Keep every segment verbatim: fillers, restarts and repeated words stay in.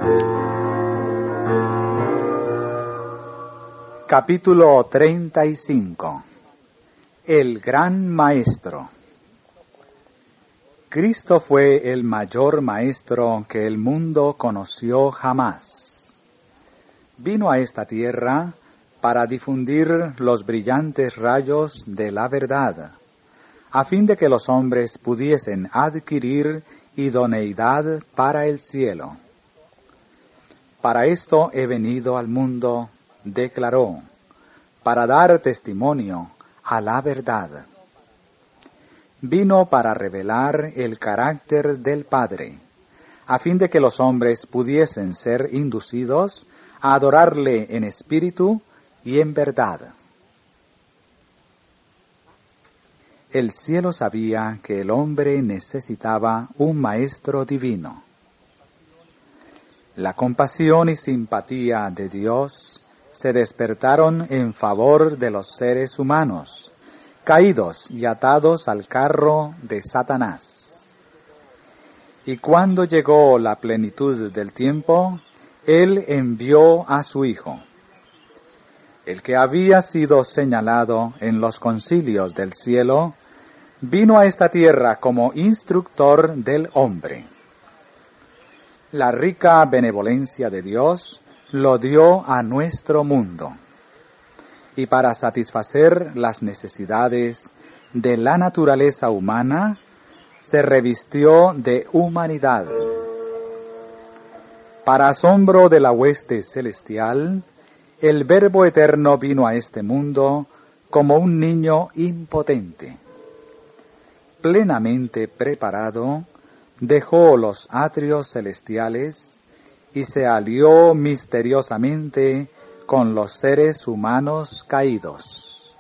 Capítulo treinta y cinco. El Gran Maestro. Cristo fue el mayor maestro que el mundo conoció jamás. Vino a esta tierra para difundir los brillantes rayos de la verdad, a fin de que los hombres pudiesen adquirir idoneidad para el cielo. Para esto he venido al mundo, declaró, para dar testimonio a la verdad. Vino para revelar el carácter del Padre, a fin de que los hombres pudiesen ser inducidos a adorarle en espíritu y en verdad. El cielo sabía que el hombre necesitaba un maestro divino. La compasión y simpatía de Dios se despertaron en favor de los seres humanos, caídos y atados al carro de Satanás. Y cuando llegó la plenitud del tiempo, Él envió a su Hijo, el que había sido señalado en los concilios del cielo, vino a esta tierra como instructor del hombre. La rica benevolencia de Dios lo dio a nuestro mundo, y para satisfacer las necesidades de la naturaleza humana, se revistió de humanidad. Para asombro de la hueste celestial, el Verbo Eterno vino a este mundo como un niño impotente. Plenamente preparado, dejó los atrios celestiales y se alió misteriosamente con los seres humanos caídos.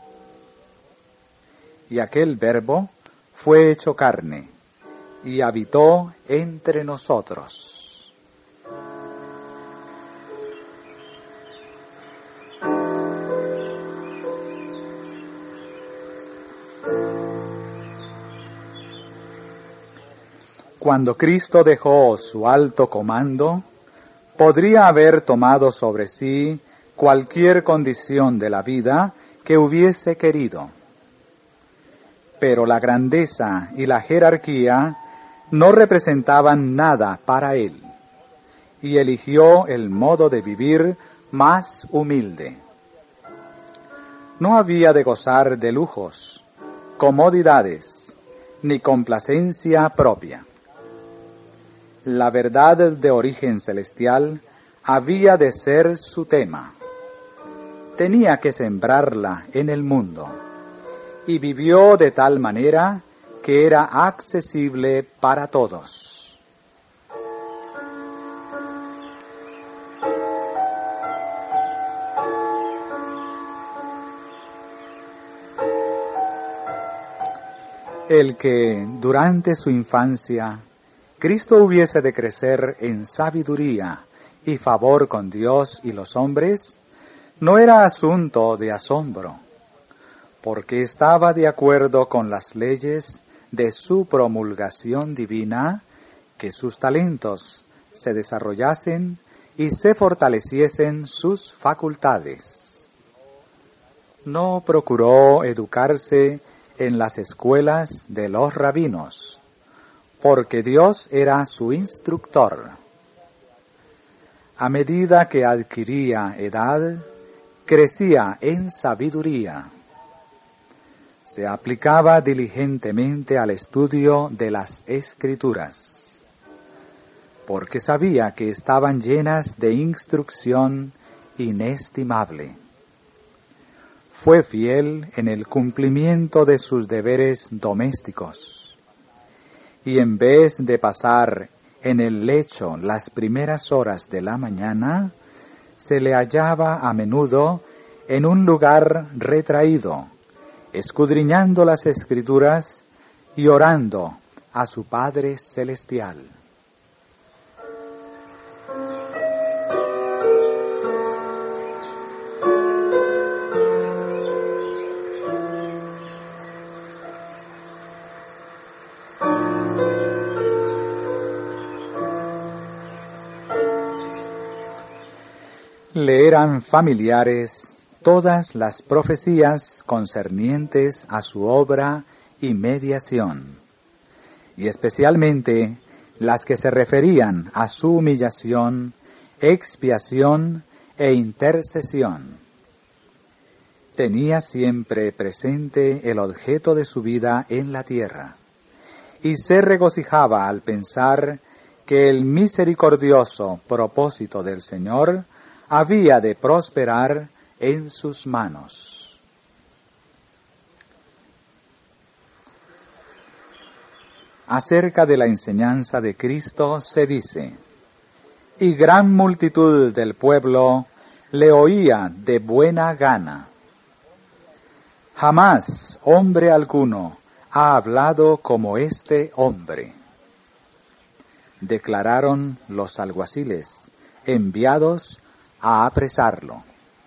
Y aquel Verbo fue hecho carne y habitó entre nosotros. Cuando Cristo dejó su alto comando, podría haber tomado sobre sí cualquier condición de la vida que hubiese querido. Pero la grandeza y la jerarquía no representaban nada para él, y eligió el modo de vivir más humilde. No había de gozar de lujos, comodidades, ni complacencia propia. La verdad de origen celestial había de ser su tema. Tenía que sembrarla en el mundo, y vivió de tal manera que era accesible para todos. El que durante su infancia Cristo hubiese de crecer en sabiduría y favor con Dios y los hombres, no era asunto de asombro, porque estaba de acuerdo con las leyes de su promulgación divina, que sus talentos se desarrollasen y se fortaleciesen sus facultades. No procuró educarse en las escuelas de los rabinos, porque Dios era su instructor. A medida que adquiría edad, crecía en sabiduría. Se aplicaba diligentemente al estudio de las Escrituras, porque sabía que estaban llenas de instrucción inestimable. Fue fiel en el cumplimiento de sus deberes domésticos, y en vez de pasar en el lecho las primeras horas de la mañana, se le hallaba a menudo en un lugar retraído, escudriñando las Escrituras y orando a su Padre Celestial. Le eran familiares todas las profecías concernientes a su obra y mediación, y especialmente las que se referían a su humillación, expiación e intercesión. Tenía siempre presente el objeto de su vida en la tierra, y se regocijaba al pensar que el misericordioso propósito del Señor había de prosperar en sus manos. Acerca de la enseñanza de Cristo se dice: y gran multitud del pueblo le oía de buena gana. Jamás hombre alguno ha hablado como este hombre, declararon los alguaciles enviados a apresarlo.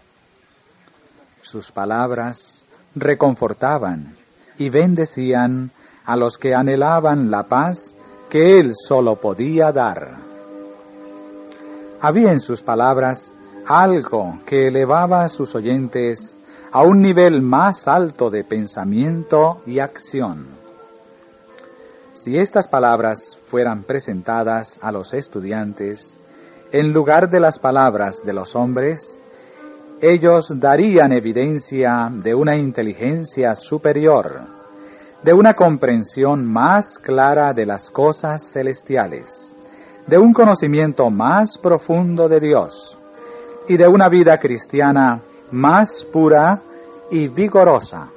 Sus palabras reconfortaban y bendecían a los que anhelaban la paz que él solo podía dar. Había en sus palabras algo que elevaba a sus oyentes a un nivel más alto de pensamiento y acción. Si estas palabras fueran presentadas a los estudiantes en lugar de las palabras de los hombres, ellos darían evidencia de una inteligencia superior, de una comprensión más clara de las cosas celestiales, de un conocimiento más profundo de Dios y de una vida cristiana más pura y vigorosa.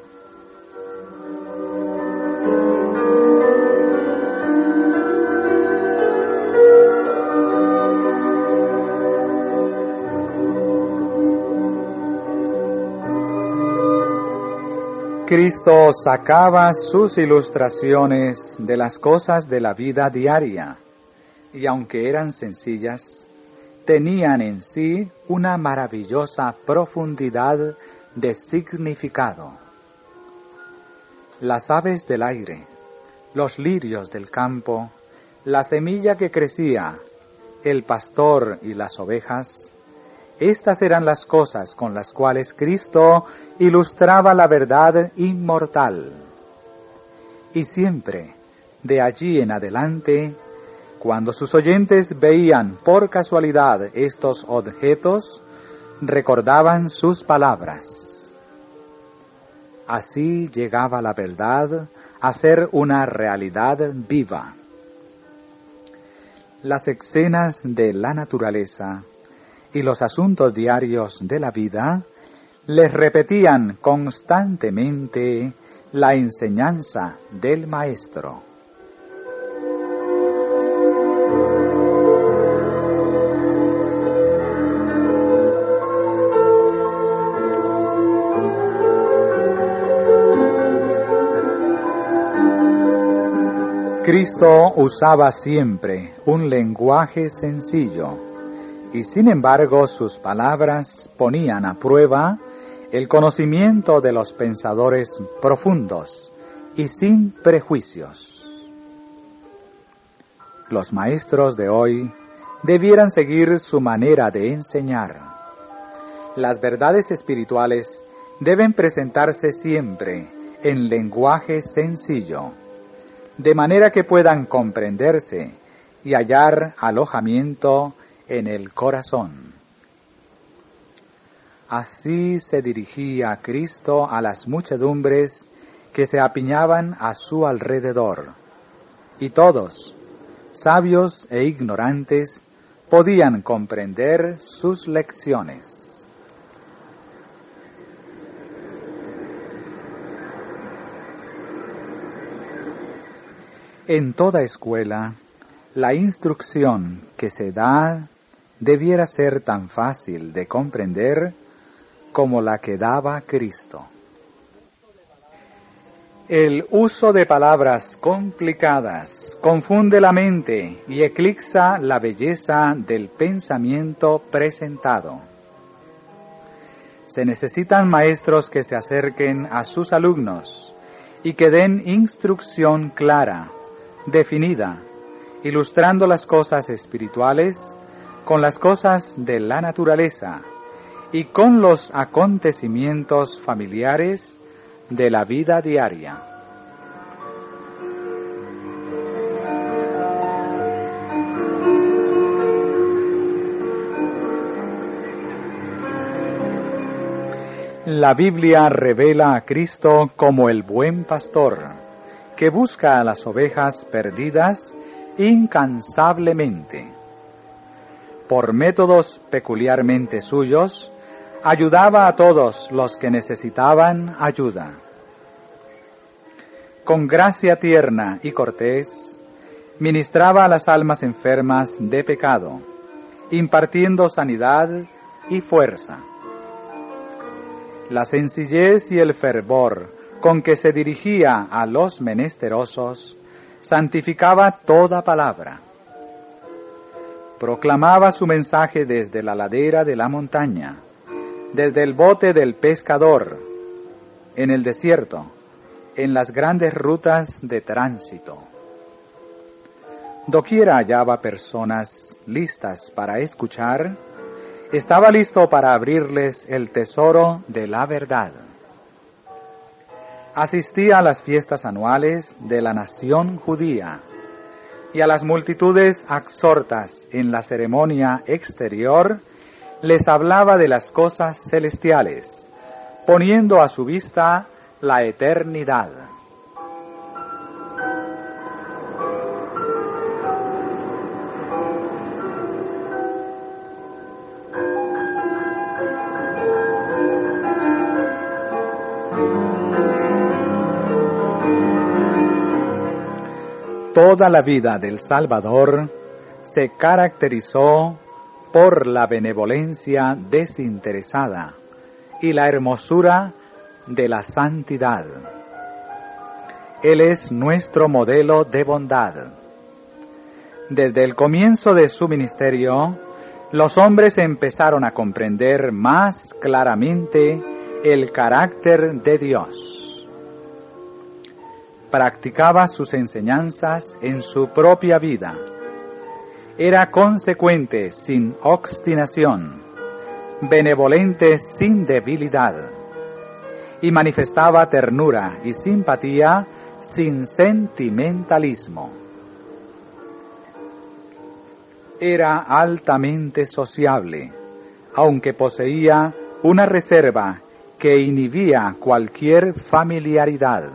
Cristo sacaba sus ilustraciones de las cosas de la vida diaria, y aunque eran sencillas, tenían en sí una maravillosa profundidad de significado. Las aves del aire, los lirios del campo, la semilla que crecía, el pastor y las ovejas, estas eran las cosas con las cuales Cristo ilustraba la verdad inmortal. Y siempre, de allí en adelante, cuando sus oyentes veían por casualidad estos objetos, recordaban sus palabras. Así llegaba la verdad a ser una realidad viva. Las escenas de la naturaleza y los asuntos diarios de la vida les repetían constantemente la enseñanza del Maestro. Cristo usaba siempre un lenguaje sencillo, y sin embargo sus palabras ponían a prueba el conocimiento de los pensadores profundos y sin prejuicios. Los maestros de hoy debieran seguir su manera de enseñar. Las verdades espirituales deben presentarse siempre en lenguaje sencillo, de manera que puedan comprenderse y hallar alojamiento en el corazón. Así se dirigía Cristo a las muchedumbres que se apiñaban a su alrededor, y todos, sabios e ignorantes, podían comprender sus lecciones. En toda escuela, la instrucción que se da debiera ser tan fácil de comprender como la que daba Cristo. El uso de palabras complicadas confunde la mente y eclipsa la belleza del pensamiento presentado. Se necesitan maestros que se acerquen a sus alumnos y que den instrucción clara, definida, ilustrando las cosas espirituales con las cosas de la naturaleza y con los acontecimientos familiares de la vida diaria. La Biblia revela a Cristo como el buen pastor, que busca a las ovejas perdidas incansablemente. Por métodos peculiarmente suyos, ayudaba a todos los que necesitaban ayuda. Con gracia tierna y cortés, ministraba a las almas enfermas de pecado, impartiendo sanidad y fuerza. La sencillez y el fervor con que se dirigía a los menesterosos santificaba toda palabra. Proclamaba su mensaje desde la ladera de la montaña, desde el bote del pescador, en el desierto, en las grandes rutas de tránsito. Doquiera hallaba personas listas para escuchar, estaba listo para abrirles el tesoro de la verdad. Asistía a las fiestas anuales de la nación judía y a las multitudes absortas en la ceremonia exterior les hablaba de las cosas celestiales, poniendo a su vista la eternidad. Toda la vida del Salvador se caracterizó por la benevolencia desinteresada y la hermosura de la santidad. Él es nuestro modelo de bondad. Desde el comienzo de su ministerio, los hombres empezaron a comprender más claramente el carácter de Dios. Practicaba sus enseñanzas en su propia vida. Era consecuente sin obstinación, benevolente sin debilidad, y manifestaba ternura y simpatía sin sentimentalismo. Era altamente sociable, aunque poseía una reserva que inhibía cualquier familiaridad.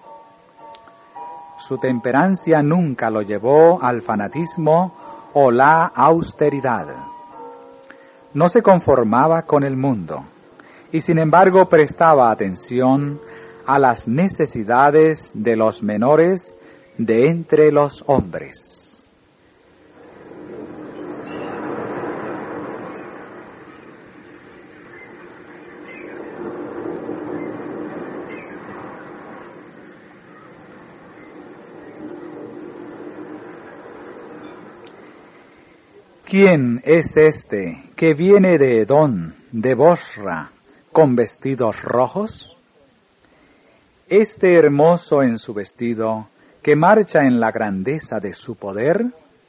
Su temperancia nunca lo llevó al fanatismo o la austeridad. No se conformaba con el mundo y sin embargo prestaba atención a las necesidades de los menores de entre los hombres. ¿Quién es este que viene de Edom, de Bosra, con vestidos rojos? Este hermoso en su vestido, que marcha en la grandeza de su poder.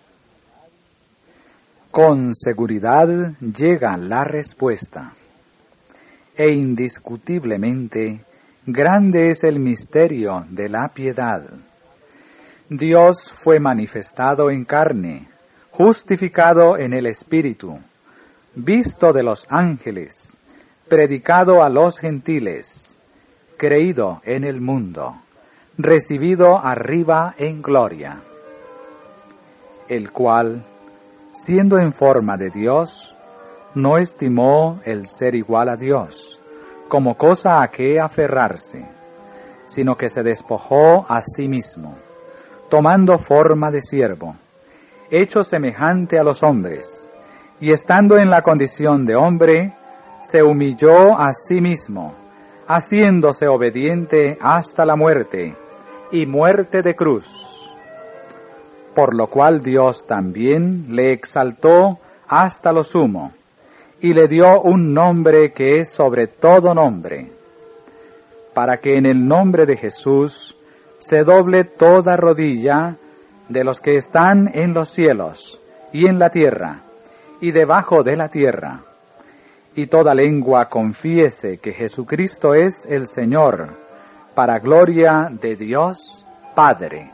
Con seguridad llega la respuesta. E indiscutiblemente, grande es el misterio de la piedad. Dios fue manifestado en carne, justificado en el Espíritu, visto de los ángeles, predicado a los gentiles, creído en el mundo, recibido arriba en gloria, el cual, siendo en forma de Dios, no estimó el ser igual a Dios, como cosa a que aferrarse, sino que se despojó a sí mismo, tomando forma de siervo, hecho semejante a los hombres, y estando en la condición de hombre, se humilló a sí mismo, haciéndose obediente hasta la muerte, y muerte de cruz. Por lo cual Dios también le exaltó hasta lo sumo, y le dio un nombre que es sobre todo nombre, para que en el nombre de Jesús se doble toda rodilla de los que están en los cielos y en la tierra y debajo de la tierra, y toda lengua confiese que Jesucristo es el Señor, para gloria de Dios Padre.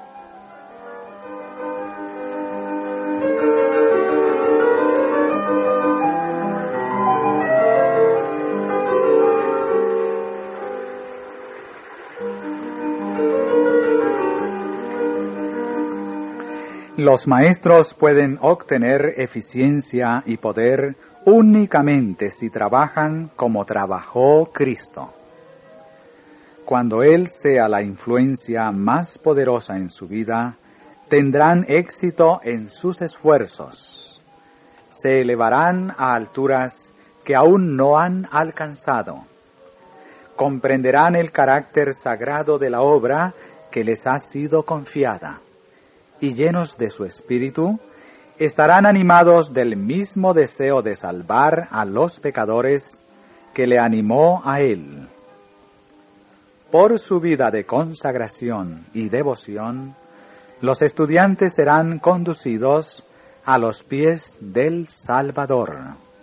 Los maestros pueden obtener eficiencia y poder únicamente si trabajan como trabajó Cristo. Cuando Él sea la influencia más poderosa en su vida, tendrán éxito en sus esfuerzos. Se elevarán a alturas que aún no han alcanzado. Comprenderán el carácter sagrado de la obra que les ha sido confiada. Y llenos de su espíritu, estarán animados del mismo deseo de salvar a los pecadores que le animó a él. Por su vida de consagración y devoción, los estudiantes serán conducidos a los pies del Salvador.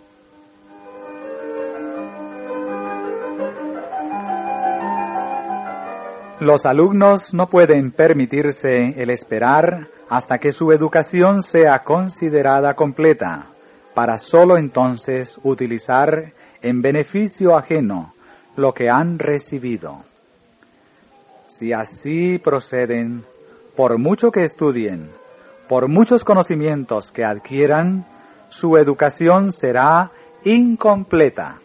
Los alumnos no pueden permitirse el esperar hasta que su educación sea considerada completa, para sólo entonces utilizar en beneficio ajeno lo que han recibido. Si así proceden, por mucho que estudien, por muchos conocimientos que adquieran, su educación será incompleta.